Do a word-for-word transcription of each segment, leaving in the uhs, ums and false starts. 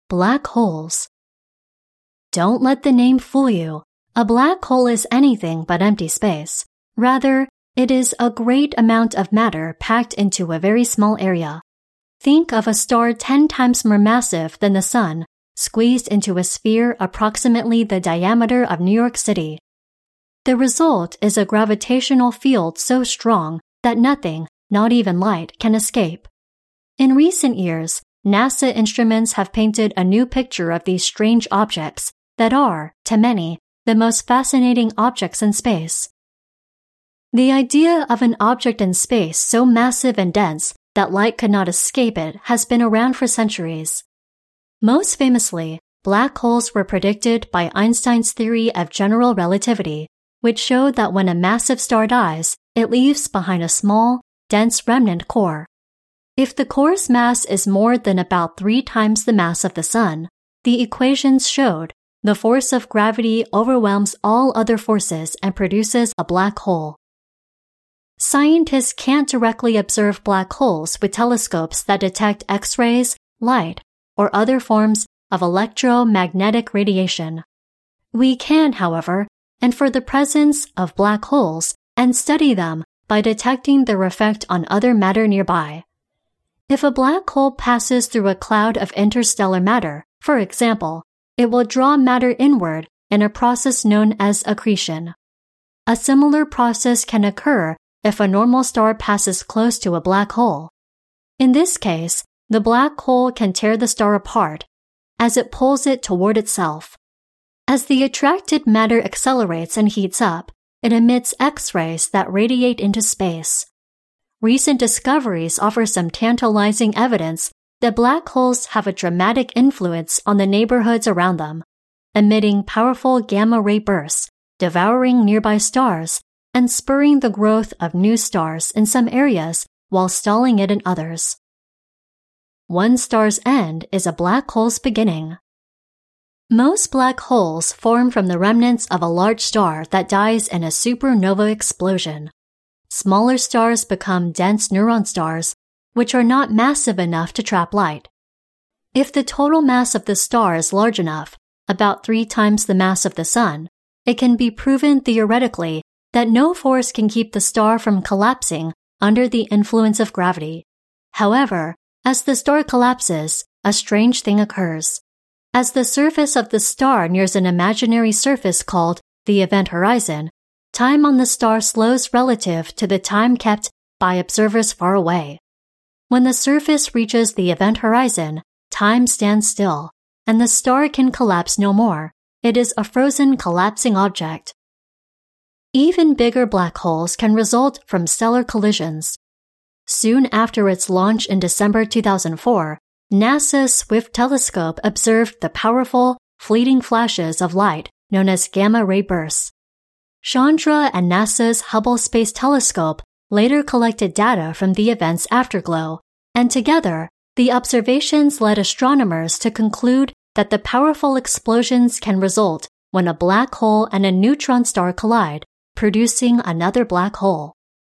Black holes. Don't let the name fool you. A black hole is anything but empty space. Rather, it is a great amount of matter packed into a very small area. Think of a star ten times more massive than the Sun, squeezed into a sphere approximately the diameter of New York City. The result is a gravitational field so strong that nothing, not even light, can escape. In recent years, NASA instruments have painted a new picture of these strange objects that are, to many, the most fascinating objects in space. The idea of an object in space so massive and dense that light could not escape it has been around for centuries. Most famously, black holes were predicted by Einstein's theory of general relativity, which showed that when a massive star dies, it leaves behind a small, dense remnant core. If the core's mass is more than about three times the mass of the Sun, the equations showed the force of gravity overwhelms all other forces and produces a black hole. Scientists can't directly observe black holes with telescopes that detect X-rays, light, or other forms of electromagnetic radiation. We can, however, infer the presence of black holes and study them by detecting their effect on other matter nearby. If a black hole passes through a cloud of interstellar matter, for example, it will draw matter inward in a process known as accretion. A similar process can occur if a normal star passes close to a black hole. In this case, the black hole can tear the star apart as it pulls it toward itself. As the attracted matter accelerates and heats up, it emits X-rays that radiate into space. Recent discoveries offer some tantalizing evidence that black holes have a dramatic influence on the neighborhoods around them, emitting powerful gamma-ray bursts, devouring nearby stars, and spurring the growth of new stars in some areas while stalling it in others. One star's end is a black hole's beginning. Most black holes form from the remnants of a large star that dies in a supernova explosion. Smaller stars become dense neutron stars, which are not massive enough to trap light. If the total mass of the star is large enough, about three times the mass of the Sun, it can be proven theoretically that no force can keep the star from collapsing under the influence of gravity. However, as the star collapses, a strange thing occurs. As the surface of the star nears an imaginary surface called the event horizon, time on the star slows relative to the time kept by observers far away. When the surface reaches the event horizon, time stands still, and the star can collapse no more. It is a frozen collapsing object. Even bigger black holes can result from stellar collisions. Soon after its launch in December two thousand four, NASA's Swift telescope observed the powerful, fleeting flashes of light known as gamma-ray bursts. Chandra and NASA's Hubble Space Telescope later collected data from the event's afterglow, and together, the observations led astronomers to conclude that the powerful explosions can result when a black hole and a neutron star collide, producing another black hole.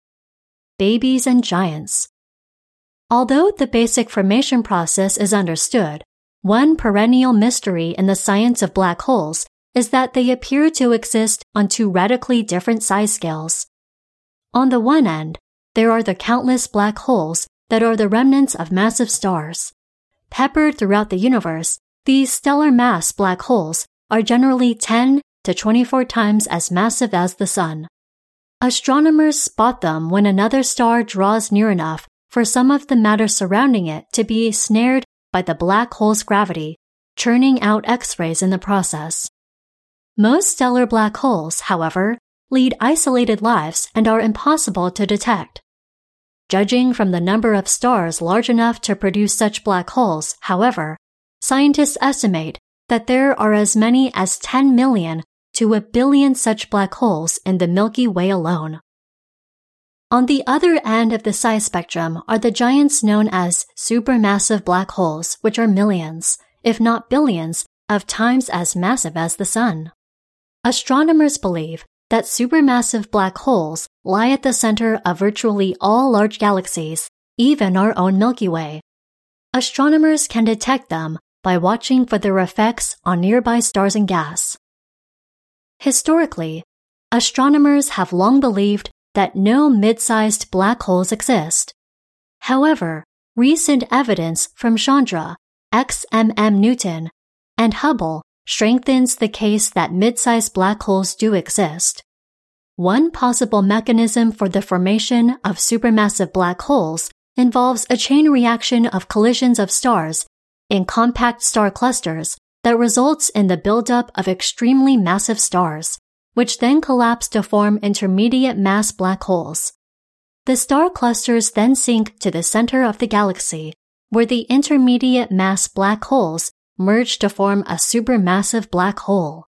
Babies and giants. Although the basic formation process is understood, one perennial mystery in the science of black holes is that they appear to exist on two radically different size scales. On the one end, there are the countless black holes that are the remnants of massive stars. Peppered throughout the universe, these stellar mass black holes are generally ten to twenty-four times as massive as the Sun. Astronomers spot them when another star draws near enough for some of the matter surrounding it to be snared by the black hole's gravity, churning out X-rays in the process. Most stellar black holes, however, lead isolated lives and are impossible to detect. Judging from the number of stars large enough to produce such black holes, however, scientists estimate that there are as many as ten million to a billion such black holes in the Milky Way alone. On the other end of the size spectrum are the giants known as supermassive black holes, which are millions, if not billions, of times as massive as the Sun. Astronomers believe that supermassive black holes lie at the center of virtually all large galaxies, even our own Milky Way. Astronomers can detect them by watching for their effects on nearby stars and gas. Historically, astronomers have long believed that no mid-sized black holes exist. However, recent evidence from Chandra, X M M Newton, and Hubble strengthens the case that mid-sized black holes do exist. One possible mechanism for the formation of supermassive black holes involves a chain reaction of collisions of stars in compact star clusters that results in the buildup of extremely massive stars, which then collapse to form intermediate mass black holes. The star clusters then sink to the center of the galaxy, where the intermediate mass black holes merge to form a supermassive black hole.